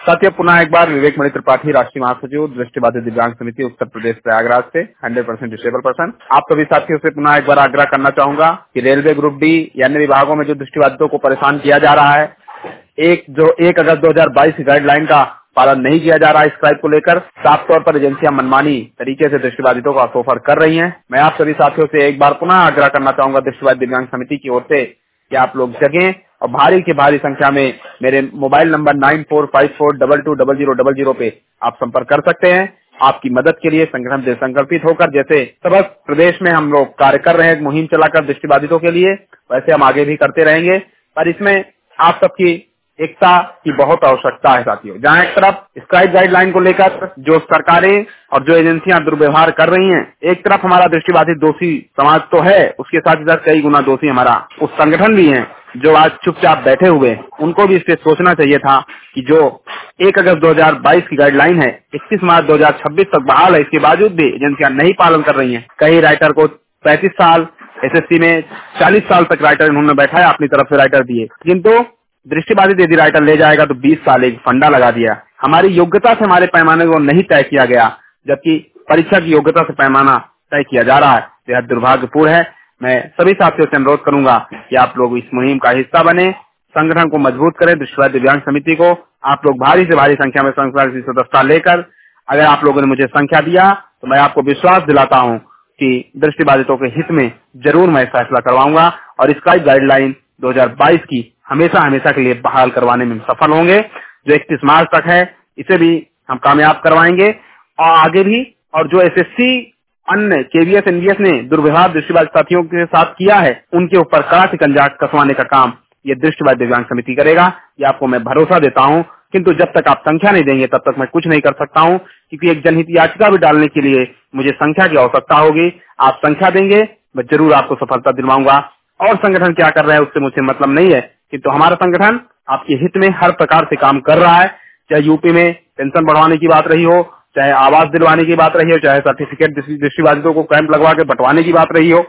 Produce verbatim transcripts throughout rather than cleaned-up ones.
साथियों, पुनः एक बार विवेक मणि त्रिपाठी, राष्ट्रीय महासचिव, दृष्टिबाधित दिव्यांग समिति उत्तर प्रदेश प्रयागराज से हंड्रेड परसेंट डिसेबल पर्सन। आप सभी साथियों से पुनः एक बार आग्रह करना चाहूंगा कि रेलवे ग्रुप डी या अन्य विभागों में जो दृष्टिबाधितों को परेशान किया जा रहा है, एक जो एक अगस्त दो हजार बाईस की गाइडलाइन का पालन नहीं किया जा रहा है, स्ट्राइक को लेकर साफ तौर पर एजेंसियां मनमानी तरीके से दृष्टिबाधितों का ऑफर कर रही हैं। मैं आप सभी साथियों से एक बार पुनः आग्रह करना चाहूंगा दृष्टिबाधित दिव्यांग समिति की ओर से कि आप लोग जगें और भारी की भारी संख्या में मेरे mobile number nine four five four double two double zero double zero पे आप संपर्क कर सकते हैं। आपकी मदद के लिए संगठन से संकल्पित होकर जैसे समस्त प्रदेश में हम लोग कार्य कर रहे हैं मुहिम चलाकर दृष्टिबाधितों के लिए, वैसे हम आगे भी करते रहेंगे। पर इसमें आप सबकी एकता की बहुत आवश्यकता है साथियों। जहाँ एक तरफ स्ट्राइक गाइडलाइन को लेकर जो सरकारें और जो एजेंसियां दुर्व्यवहार कर रही हैं, एक तरफ हमारा दृष्टिबाधित दोषी समाज तो है, उसके साथ ही साथ कई गुना दोषी हमारा उस संगठन भी हैं जो आज चुपचाप बैठे हुए। उनको भी इस पे सोचना चाहिए था कि जो एक अगस्त दो हजार बाईस की गाइडलाइन है इकतीस मार्च दो हजार छब्बीस तक बहाल है, इसके बावजूद भी एजेंसियां नहीं पालन कर रही हैं। कई राइटर को पैंतीस साल, एसएससी में चालीस साल तक राइटर इन्होंने बैठाया, अपनी तरफ से राइटर दिए, किंतु दृष्टिबाधित यदि राइटर ले जाएगा तो बीस साल एक फंडा लगा दिया। हमारी योग्यता से हमारे पैमाने को नहीं तय किया गया, जबकि परीक्षा की योग्यता से पैमाना तय किया जा रहा है। यह दुर्भाग्यपूर्ण है। मैं सभी साथियों से अनुरोध करूंगा कि आप लोग इस मुहिम का हिस्सा बने, संगठन को मजबूत करें। दृष्टिबाधित दिव्यांग समिति को आप लोग भारी से भारी संख्या में संगठन की सदस्यता लेकर, अगर आप लोगों ने मुझे संख्या दिया तो मैं आपको विश्वास दिलाता हूं कि दृष्टिबाधितों के हित में जरूर मैं फैसला करवाऊंगा और इसका गाइडलाइन दो हजार बाईस की हमेशा हमेशा के लिए बहाल करवाने में सफल होंगे। जो इकतीस मार्च तक है इसे भी हम कामयाब करवाएंगे और आगे भी। और जो एसएससी अन्य केवीएस एनवीएस ने दुर्व्यवहार दृष्टिबाधित साथियों के साथ किया है, उनके ऊपर कड़ा शिकंजा कसवाने का काम ये दृष्टिबाधित दिव्यांग समिति करेगा, ये आपको मैं भरोसा देता हूं। किंतु जब तक आप संख्या नहीं देंगे तब तक मैं कुछ नहीं कर सकता हूं, क्योंकि एक जनहित याचिका भी डालने के लिए मुझे संख्या की आवश्यकता होगी। आप संख्या देंगे, मैं जरूर आपको सफलता दिलवाऊंगा। और संगठन क्या कर रहा है उससे मुझे मतलब नहीं है, किंतु हमारा संगठन आपके हित में हर प्रकार से काम कर रहा है। चाहे यूपी में पेंशन बढ़वाने की बात रही हो, चाहे आवास दिलवाने की बात रही हो, चाहे सर्टिफिकेट दृष्टिबाधितों को कैंप लगवा के बंटवाने की बात रही हो,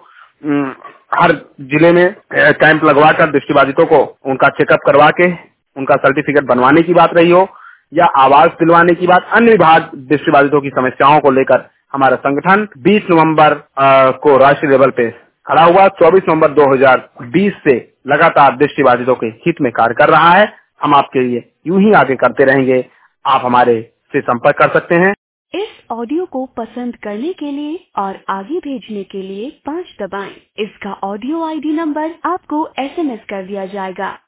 हर जिले में कैंप लगवा कर दृष्टिबाधितों को उनका चेकअप करवा के उनका सर्टिफिकेट बनवाने की बात रही हो, या आवास दिलवाने की बात, अन्य विभाग दृष्टिबाधितों की समस्याओं को लेकर हमारा संगठन बीस नवंबर को राष्ट्रीय लेवल पे खड़ा हुआ। चौबीस नवंबर दो हजार बीस से लगातार दृष्टिबाधितों के हित में कार्य कर रहा है। हम आपके लिए यूं ही आगे करते रहेंगे। आप हमारे से संपर्क कर सकते हैं। इस ऑडियो को पसंद करने के लिए और आगे भेजने के लिए पाँच दबाएं। इसका ऑडियो आईडी नंबर आपको एसएमएस कर दिया जाएगा।